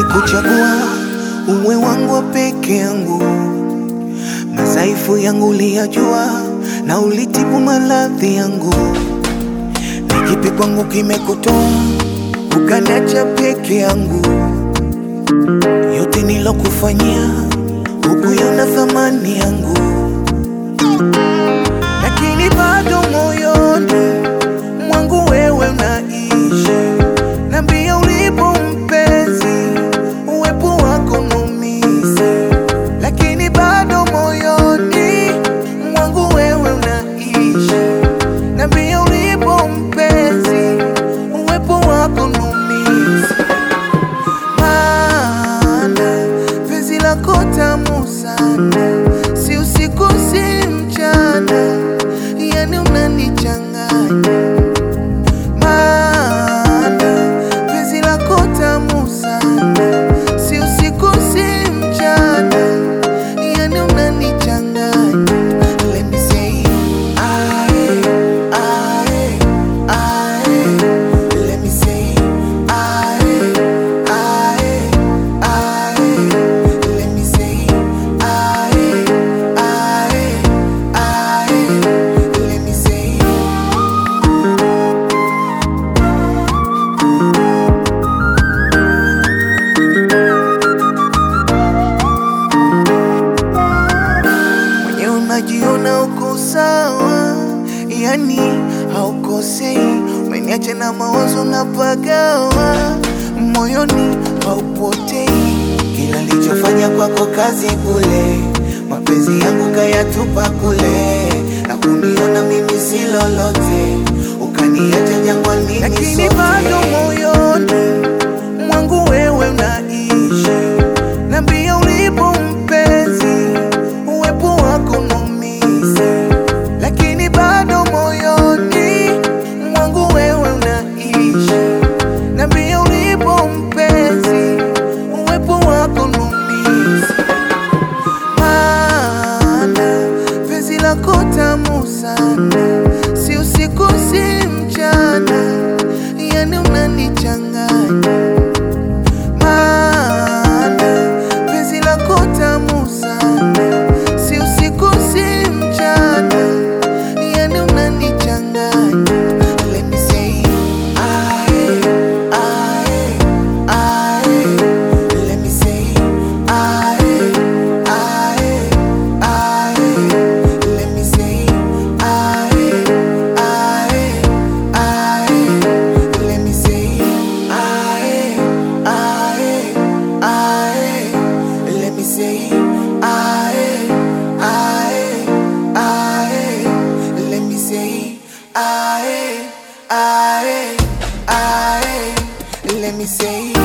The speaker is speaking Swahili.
Nilikuchagua uwe wangu wa peke yangu, madhaifu yangu uliyajua na ulitibu maradhi yangu. Ni kipi kwangu kimekutoa ukaniacha peke yangu? Yote nilokufanyia hukuiona thamani yangu, lakini bado moyoni mwangu wewe unaishi. Niambie ulipo mpenzi, uwepo wako unaumiza, lakini bado moyoni mwangu wewe unaishi. Niambie ulipo mpenzi, uwepo wako unaumiza, maana penzi lako tamu sana, si usiku si mchana, yani unanichanganya. Maana penzi lako tamu sana, si usiku si mchana, yani unanichanganya. Let me say aye, aye, aye. Let me say aye, aye, aye. Let me say aye, aye, aye. Let me say mwenye unajiona uko sawa, yani haukosei. Umeniacha na mawazo napagawa, moyoni haupotei. Kila nilichofanya kwako kazi bure, mapenzi yangu kayatupa kule, na kuniona mimi si lolote, ukaniacha jangwani, lakini bado moyoni mwangu wewe unaishi. Niambie ulipo mpenzi, uwepo wako unaumiza, lakini bado moyoni mwangu wewe unaishi. Niambie ulipo mpenzi, uwepo wako unaumiza, maana penzi lako tamu sana, si usiku si mchana, yani unanichanganya. Maana penzi lako tamu sana, si usiku si mchana, yani unanichanganya. Let me say aye, aye, aye. Let me say aye, aye, aye. Let me say aye, aye, aye. Let me say aye, aye, aye. Let me say aye, aye, aye. Let me say aye, aye, aye. Let me say